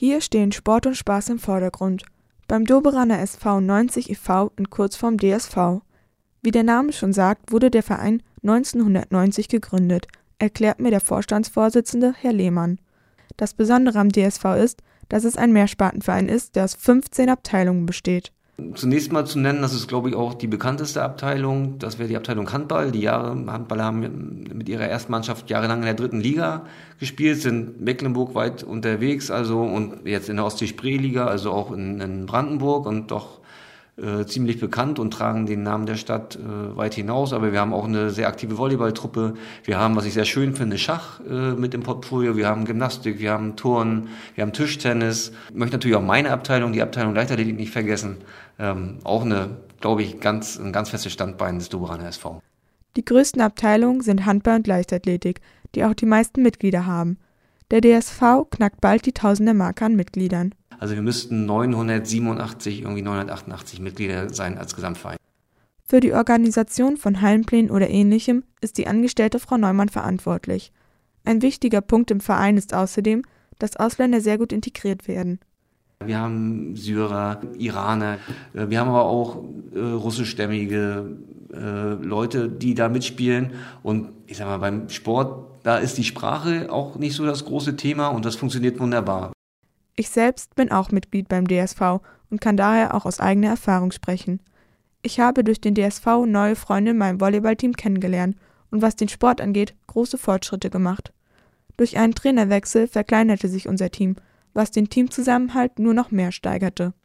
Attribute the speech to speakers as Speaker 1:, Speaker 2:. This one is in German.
Speaker 1: Hier stehen Sport und Spaß im Vordergrund. Beim Doberaner SV 90 e.V. in Kurzform DSV. Wie der Name schon sagt, wurde der Verein 1990 gegründet, erklärt mir der Vorstandsvorsitzende Herr Lehmann. Das Besondere am DSV ist, dass es ein Mehrspartenverein ist, der aus 15 Abteilungen besteht.
Speaker 2: Zunächst mal zu nennen, das ist, glaube ich, auch die bekannteste Abteilung. Das wäre die Abteilung Handball. Die Handballer haben mit ihrer Erstmannschaft jahrelang in der 3. Liga gespielt, sind Mecklenburg weit unterwegs, also und jetzt in der Ostsee-Spree-Liga, also auch in Brandenburg und doch ziemlich bekannt und tragen den Namen der Stadt weit hinaus. Aber wir haben auch eine sehr aktive Volleyballtruppe. Wir haben, was ich sehr schön finde, Schach mit im Portfolio. Wir haben Gymnastik, wir haben Turnen, wir haben Tischtennis. Ich möchte natürlich auch meine Abteilung, die Abteilung Leichtathletik, nicht vergessen. Auch eine, glaube ich, ein ganz festes Standbein des Doberaner SV.
Speaker 1: Die größten Abteilungen sind Handball und Leichtathletik, die auch die meisten Mitglieder haben. Der DSV knackt bald die Tausender-Marke an Mitgliedern.
Speaker 2: Also wir müssten 988 Mitglieder sein als Gesamtverein.
Speaker 1: Für die Organisation von Hallenplänen oder Ähnlichem ist die angestellte Frau Neumann verantwortlich. Ein wichtiger Punkt im Verein ist außerdem, dass Ausländer sehr gut integriert werden.
Speaker 2: Wir haben Syrer, Iraner, wir haben aber auch russischstämmige Leute, die da mitspielen. Und ich sag mal, beim Sport, da ist die Sprache auch nicht so das große Thema und das funktioniert wunderbar.
Speaker 1: Ich selbst bin auch Mitglied beim DSV und kann daher auch aus eigener Erfahrung sprechen. Ich habe durch den DSV neue Freunde in meinem Volleyballteam kennengelernt und was den Sport angeht, große Fortschritte gemacht. Durch einen Trainerwechsel verkleinerte sich unser Team, was den Teamzusammenhalt nur noch mehr steigerte.